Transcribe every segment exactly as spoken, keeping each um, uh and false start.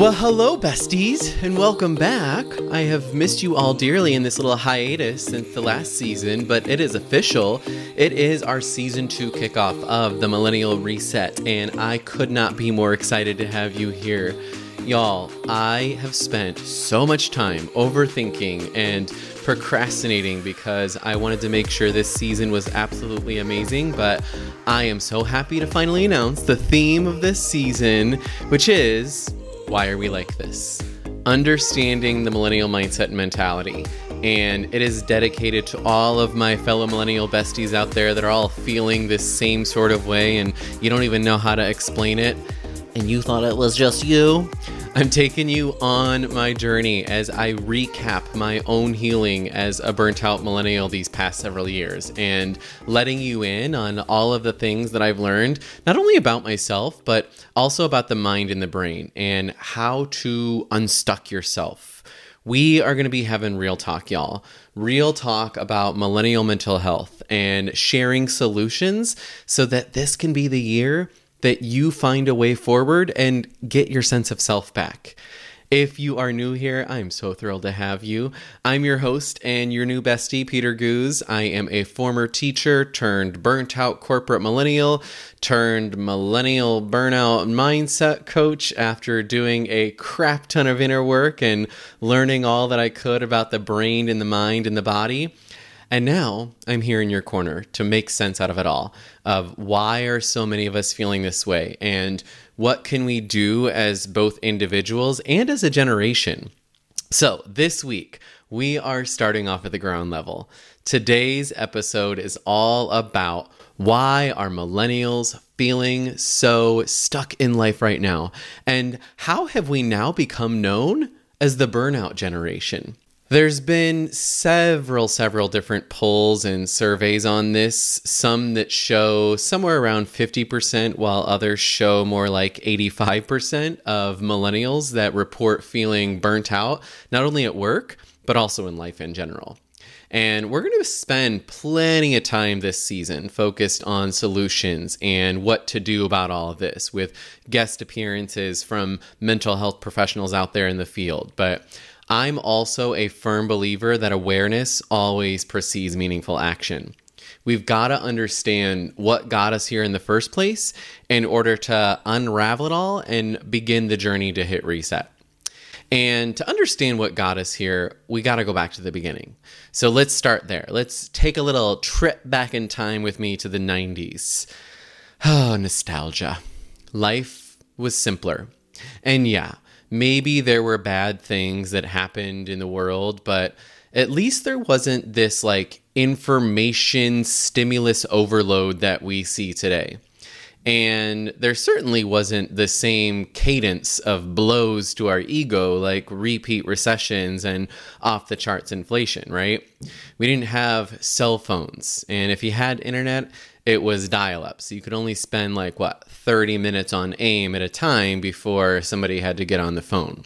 Well, hello, besties, and welcome back. I have missed you all dearly in this little hiatus since the last season, but it is official. It is our season two kickoff of the Millennial Reset, and I could not be more excited to have you here. Y'all, I have spent so much time overthinking and procrastinating because I wanted to make sure this season was absolutely amazing, but I am so happy to finally announce the theme of this season, which is, why are we like this? Understanding the millennial mindset and mentality. And it is dedicated to all of my fellow millennial besties out there that are all feeling this same sort of way and you don't even know how to explain it. And you thought it was just you? I'm taking you on my journey as I recap my own healing as a burnt out millennial these past several years and letting you in on all of the things that I've learned, not only about myself, but also about the mind and the brain and how to unstuck yourself. We are going to be having real talk, y'all. Real talk about millennial mental health and sharing solutions so that this can be the year that you find a way forward and get your sense of self back. If you are new here, I'm so thrilled to have you. I'm your host and your new bestie, Peter Goose. I am a former teacher turned burnt out corporate millennial turned millennial burnout mindset coach after doing a crap ton of inner work and learning all that I could about the brain and the mind and the body. And now I'm here in your corner to make sense out of it all, of why are so many of us feeling this way and what can we do as both individuals and as a generation. So this week, we are starting off at the ground level. Today's episode is all about why are millennials feeling so stuck in life right now? And how have we now become known as the burnout generation? There's been several, several different polls and surveys on this, some that show somewhere around fifty percent, while others show more like eighty-five percent of millennials that report feeling burnt out, not only at work, but also in life in general. And we're going to spend plenty of time this season focused on solutions and what to do about all of this with guest appearances from mental health professionals out there in the field. But I'm also a firm believer that awareness always precedes meaningful action. We've got to understand what got us here in the first place in order to unravel it all and begin the journey to hit reset. And to understand what got us here, we got to go back to the beginning. So let's start there. Let's take a little trip back in time with me to the nineties. Oh, nostalgia. Life was simpler. And yeah, maybe there were bad things that happened in the world, but at least there wasn't this like information stimulus overload that we see today. And there certainly wasn't the same cadence of blows to our ego like repeat recessions and off the charts inflation, right? We didn't have cell phones. And if you had internet, it was dial-up. So you could only spend like, what, thirty minutes on AIM at a time before somebody had to get on the phone.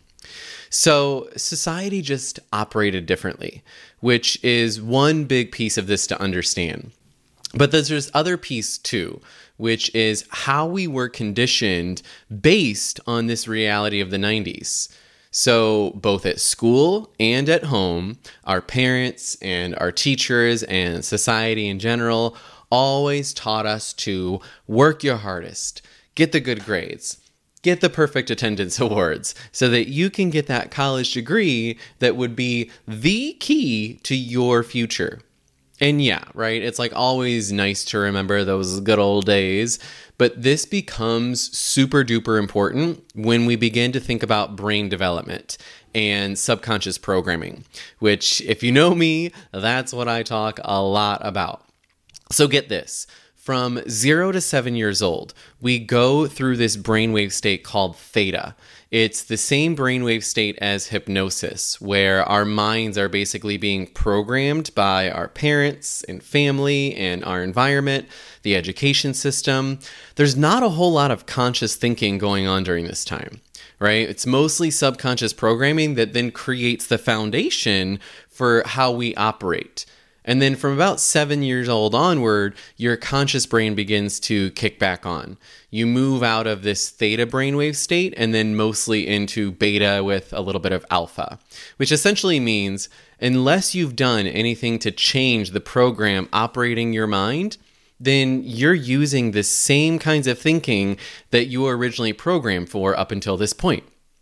So society just operated differently, which is one big piece of this to understand. But there's this other piece too, which is how we were conditioned based on this reality of the nineties. So both at school and at home, our parents and our teachers and society in general always taught us to work your hardest, get the good grades, get the perfect attendance awards so that you can get that college degree that would be the key to your future. And yeah, right, it's like always nice to remember those good old days, but this becomes super duper important when we begin to think about brain development and subconscious programming, which if you know me, that's what I talk a lot about. So get this, from zero to seven years old, we go through this brainwave state called theta. It's the same brainwave state as hypnosis, where our minds are basically being programmed by our parents and family and our environment, the education system. There's not a whole lot of conscious thinking going on during this time, right? It's mostly subconscious programming that then creates the foundation for how we operate. And then from about seven years old onward, your conscious brain begins to kick back on. You move out of this theta brainwave state and then mostly into beta with a little bit of alpha, which essentially means unless you've done anything to change the program operating your mind, then you're using the same kinds of thinking that you were originally programmed for up until this point.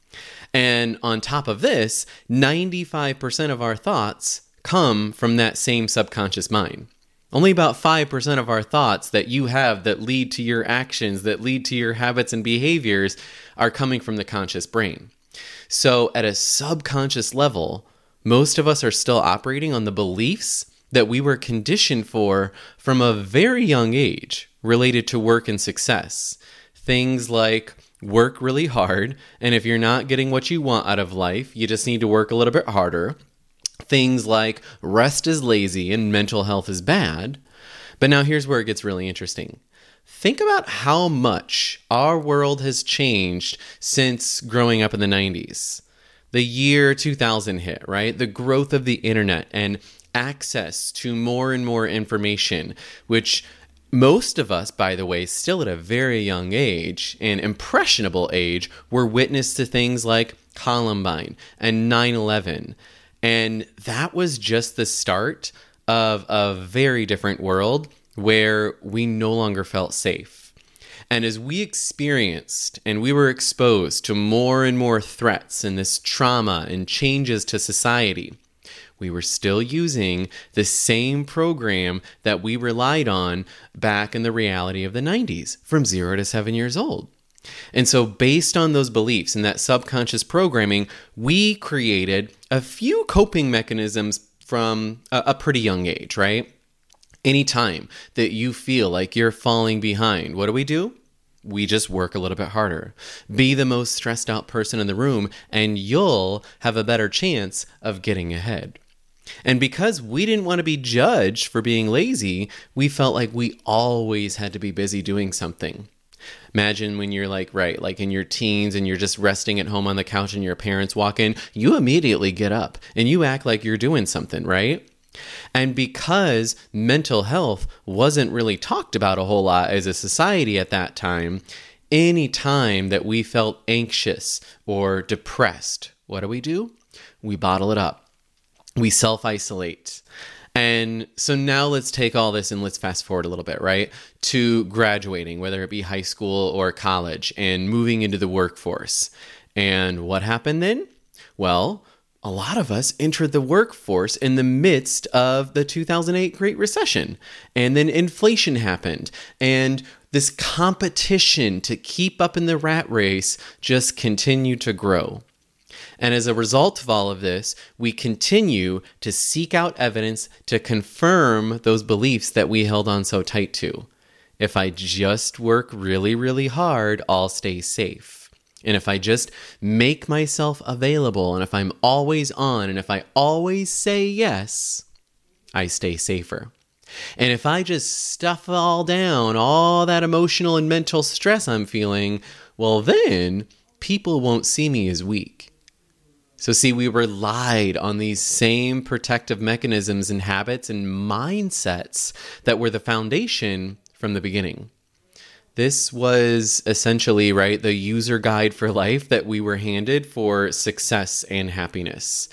And on top of this, ninety-five percent of our thoughts come from that same subconscious mind. Only about five percent of our thoughts that you have that lead to your actions, that lead to your habits and behaviors are coming from the conscious brain. So at a subconscious level, most of us are still operating on the beliefs that we were conditioned for from a very young age related to work and success. Things like work really hard, and if you're not getting what you want out of life, you just need to work a little bit harder. Things like rest is lazy and mental health is bad. But now here's where it gets really interesting. Think about how much our world has changed since growing up in the nineties. The year two thousand hit, right? The growth of the internet and access to more and more information, which most of us, by the way, still at a very young age, an impressionable age, were witness to things like Columbine and nine eleven. And that was just the start of a very different world where we no longer felt safe. And as we experienced and we were exposed to more and more threats and this trauma and changes to society, we were still using the same program that we relied on back in the reality of the nineties from zero to seven years old. And so based on those beliefs and that subconscious programming, we created a few coping mechanisms from a, a pretty young age, right? Anytime that you feel like you're falling behind, what do we do? We just work a little bit harder. Be the most stressed out person in the room, and you'll have a better chance of getting ahead. And because we didn't want to be judged for being lazy, we felt like we always had to be busy doing something. Imagine when you're like, right, like in your teens and you're just resting at home on the couch and your parents walk in, you immediately get up and you act like you're doing something, right? And because mental health wasn't really talked about a whole lot as a society at that time, any time that we felt anxious or depressed, what do we do? We bottle it up. We self-isolate. And so now let's take all this and let's fast forward a little bit, right? To graduating, whether it be high school or college, and moving into the workforce. And what happened then? Well, a lot of us entered the workforce in the midst of the two thousand eight Great Recession. And then inflation happened. And this competition to keep up in the rat race just continued to grow. And as a result of all of this, we continue to seek out evidence to confirm those beliefs that we held on so tight to. If I just work really, really hard, I'll stay safe. And if I just make myself available, and if I'm always on, and if I always say yes, I stay safer. And if I just stuff all down, all that emotional and mental stress I'm feeling, well then, people won't see me as weak. So see, we relied on these same protective mechanisms and habits and mindsets that were the foundation from the beginning. This was essentially, right, the user guide for life that we were handed for success and happiness.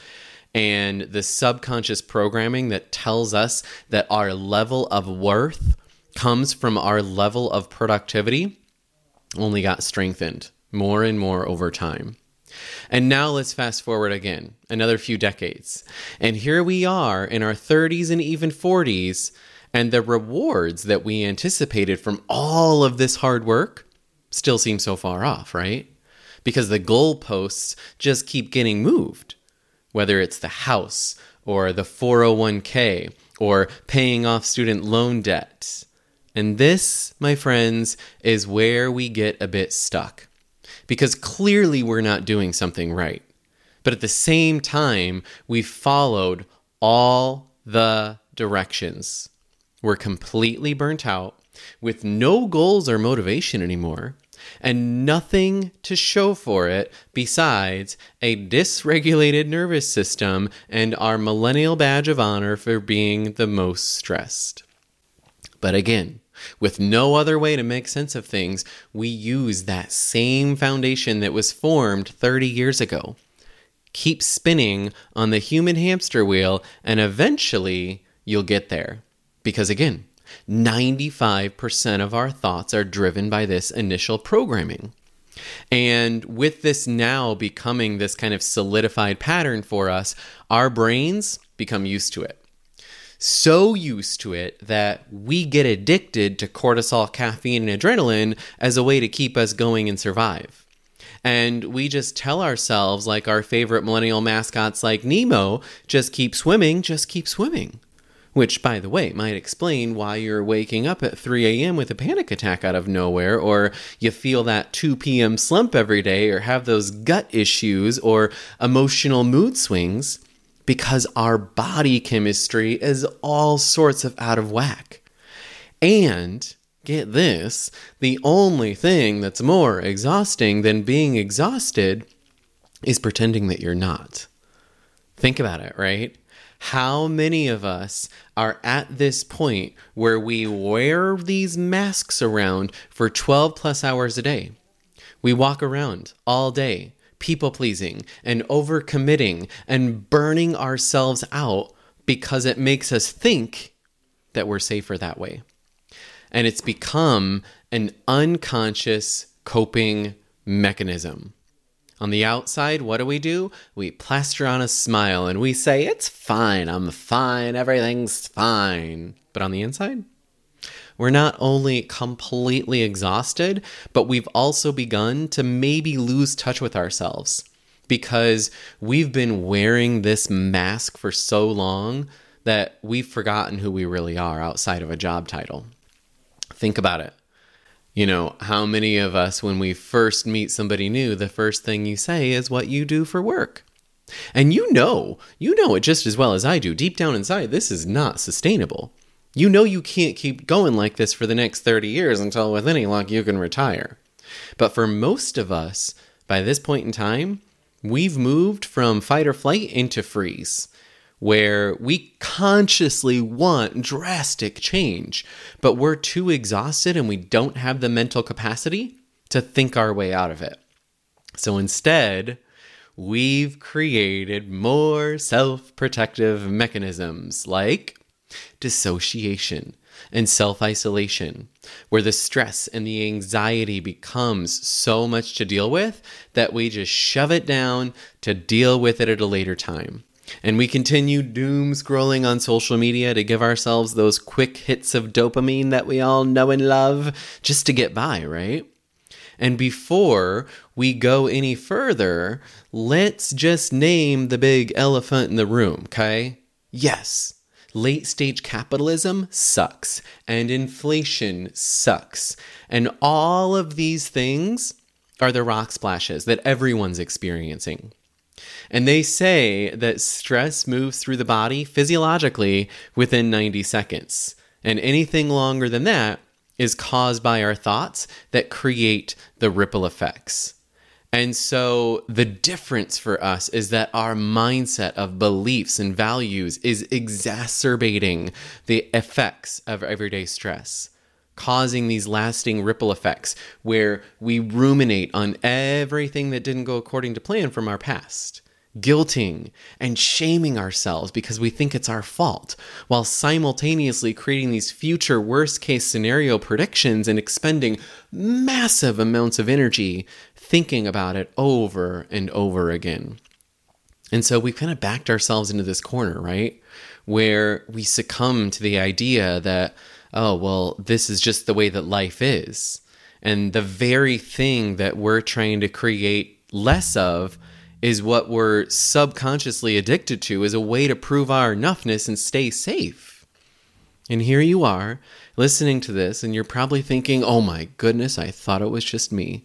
And the subconscious programming that tells us that our level of worth comes from our level of productivity only got strengthened more and more over time. And now let's fast forward again, another few decades. And here we are in our thirties and even forties, and the rewards that we anticipated from all of this hard work still seem so far off, right? Because the goalposts just keep getting moved, whether it's the house or the four oh one k or paying off student loan debt. And this, my friends, is where we get a bit stuck. Because clearly we're not doing something right. But at the same time, we've followed all the directions. We're completely burnt out with no goals or motivation anymore. and nothing to show for it besides a dysregulated nervous system and our millennial badge of honor for being the most stressed. But again, with no other way to make sense of things, we use that same foundation that was formed thirty years ago. Keep spinning on the human hamster wheel, and eventually you'll get there. Because again, ninety-five percent of our thoughts are driven by this initial programming. And with this now becoming this kind of solidified pattern for us, our brains become used to it. So used to it that we get addicted to cortisol, caffeine, and adrenaline as a way to keep us going and survive. And we just tell ourselves, like our favorite millennial mascots like Nemo, just keep swimming, just keep swimming. Which, by the way, might explain why you're waking up at three a.m. with a panic attack out of nowhere, or you feel that two p.m. slump every day, or have those gut issues or emotional mood swings. Because our body chemistry is all sorts of out of whack. And, get this, the only thing that's more exhausting than being exhausted is pretending that you're not. Think about it, right? How many of us are at this point where we wear these masks around for twelve plus hours a day? We walk around all day, people-pleasing and overcommitting and burning ourselves out because it makes us think that we're safer that way. And it's become an unconscious coping mechanism. On the outside, what do we do? We plaster on a smile and we say, it's fine, I'm fine, everything's fine. But on the inside, we're not only completely exhausted, but we've also begun to maybe lose touch with ourselves because we've been wearing this mask for so long that we've forgotten who we really are outside of a job title. Think about it. You know, how many of us, when we first meet somebody new, the first thing you say is what you do for work? And you know, you know it just as well as I do. Deep down inside, this is not sustainable. You know you can't keep going like this for the next thirty years until with any luck you can retire. But for most of us, by this point in time, we've moved from fight or flight into freeze, where we consciously want drastic change, but we're too exhausted and we don't have the mental capacity to think our way out of it. So instead, we've created more self-protective mechanisms like dissociation and self-isolation, where the stress and the anxiety becomes so much to deal with that we just shove it down to deal with it at a later time. And we continue doom scrolling on social media to give ourselves those quick hits of dopamine that we all know and love just to get by, right? And before we go any further, let's just name the big elephant in the room, okay? Yes. Late-stage capitalism sucks, and inflation sucks, and all of these things are the rock splashes that everyone's experiencing. And they say that stress moves through the body physiologically within ninety seconds, and anything longer than that is caused by our thoughts that create the ripple effects. And so the difference for us is that our mindset of beliefs and values is exacerbating the effects of everyday stress, causing these lasting ripple effects where we ruminate on everything that didn't go according to plan from our past, guilting and shaming ourselves because we think it's our fault, while simultaneously creating these future worst-case scenario predictions and expending massive amounts of energy thinking about it over and over again. And so we've kind of backed ourselves into this corner, right? Where we succumb to the idea that, oh, well, this is just the way that life is. And the very thing that we're trying to create less of is what we're subconsciously addicted to as a way to prove our enoughness and stay safe. And here you are, listening to this, and you're probably thinking, oh my goodness, I thought it was just me.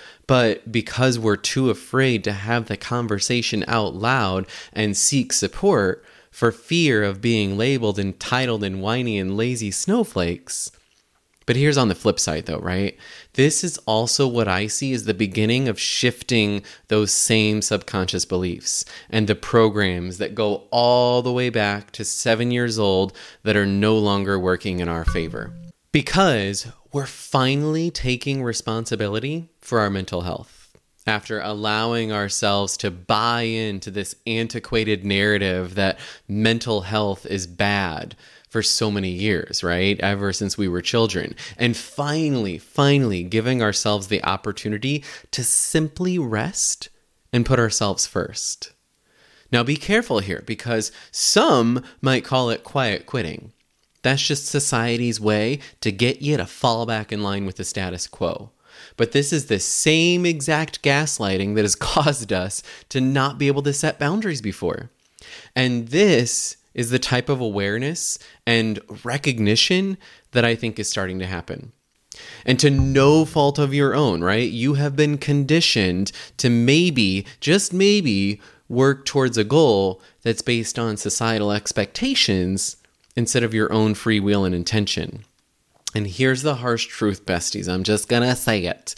But because we're too afraid to have the conversation out loud and seek support for fear of being labeled entitled and whiny and lazy snowflakes, But here's on the flip side though, right? This is also what I see as the beginning of shifting those same subconscious beliefs and the programs that go all the way back to seven years old that are no longer working in our favor. Because we're finally taking responsibility for our mental health after allowing ourselves to buy into this antiquated narrative that mental health is bad for so many years, right? Ever since we were children. And finally, finally giving ourselves the opportunity to simply rest and put ourselves first. Now be careful here, because some might call it quiet quitting. That's just society's way to get you to fall back in line with the status quo. But this is the same exact gaslighting that has caused us to not be able to set boundaries before. And this is the type of awareness and recognition that I think is starting to happen. And to no fault of your own, right? You have been conditioned to maybe, just maybe, work towards a goal that's based on societal expectations instead of your own free will and intention. And here's the harsh truth, besties. I'm just gonna say it.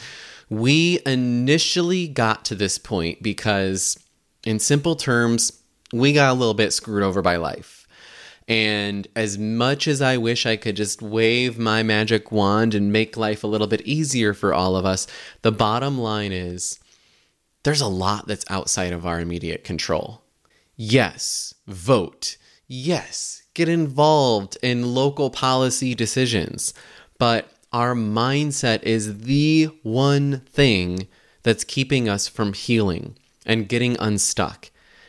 We initially got to this point because, in simple terms, we got a little bit screwed over by life. And as much as I wish I could just wave my magic wand and make life a little bit easier for all of us, the bottom line is there's a lot that's outside of our immediate control. Yes, vote. Yes, get involved in local policy decisions. But our mindset is the one thing that's keeping us from healing and getting unstuck.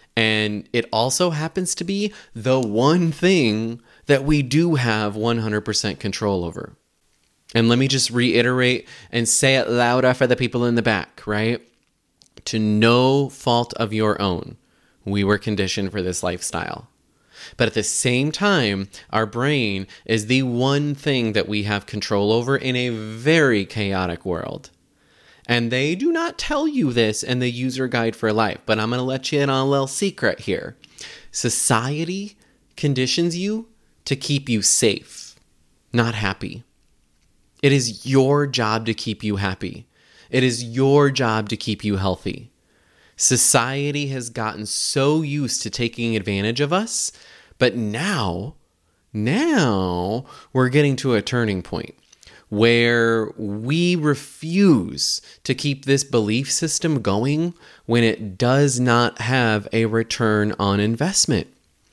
And it also happens to be the one thing that we do have one hundred percent control over. And let me just reiterate and say it louder for the people in the back, right? To no fault of your own, we were conditioned for this lifestyle. But at the same time, our brain is the one thing that we have control over in a very chaotic world. And they do not tell you this in the user guide for life, but I'm going to let you in on a little secret here. Society conditions you to keep you safe, not happy. It is your job to keep you happy. It is your job to keep you healthy. Society has gotten so used to taking advantage of us, but now, now we're getting to a turning point where we refuse to keep this belief system going when it does not have a return on investment.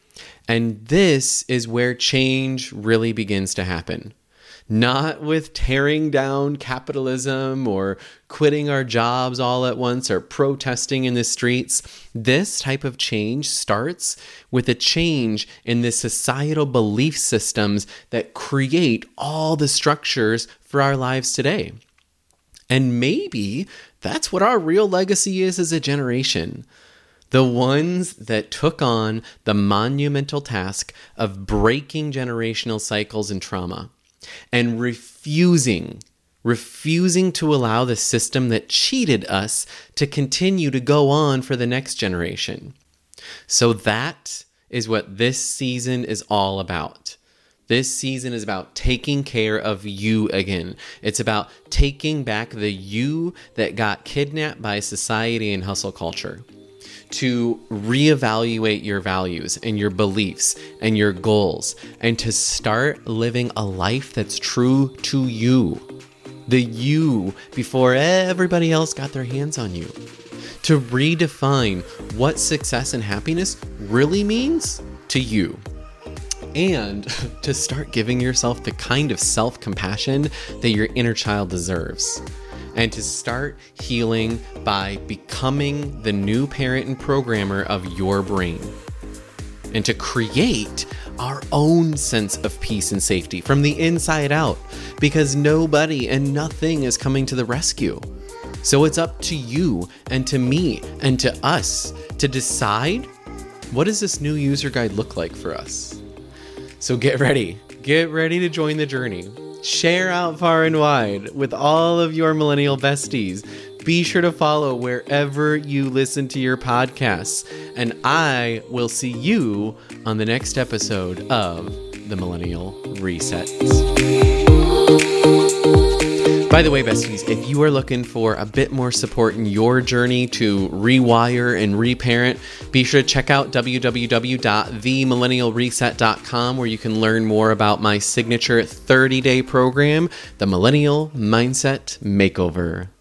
And this is where change really begins to happen. Not with tearing down capitalism or quitting our jobs all at once or protesting in the streets. This type of change starts with a change in the societal belief systems that create all the structures for our lives today. And maybe that's what our real legacy is as a generation. The ones that took on the monumental task of breaking generational cycles and trauma. And refusing, refusing to allow the system that cheated us to continue to go on for the next generation. So that is what this season is all about. This season is about taking care of you again. It's about taking back the you that got kidnapped by society and hustle culture. To reevaluate your values and your beliefs and your goals, and to start living a life that's true to you. The you before everybody else got their hands on you. To redefine what success and happiness really means to you. And to start giving yourself the kind of self-compassion that your inner child deserves. And to start healing by becoming the new parent and programmer of your brain. And to create our own sense of peace and safety from the inside out, because nobody and nothing is coming to the rescue. So it's up to you and to me and to us to decide, what does this new user guide look like for us? So get ready. Get ready to join the journey. Share out far and wide with all of your millennial besties. Be sure to follow wherever you listen to your podcasts. And I will see you on the next episode of The Millennial Reset. By the way, besties, if you are looking for a bit more support in your journey to rewire and reparent, be sure to check out w w w dot the millennial reset dot com, where you can learn more about my signature thirty-day program, the Millennial Mindset Makeover.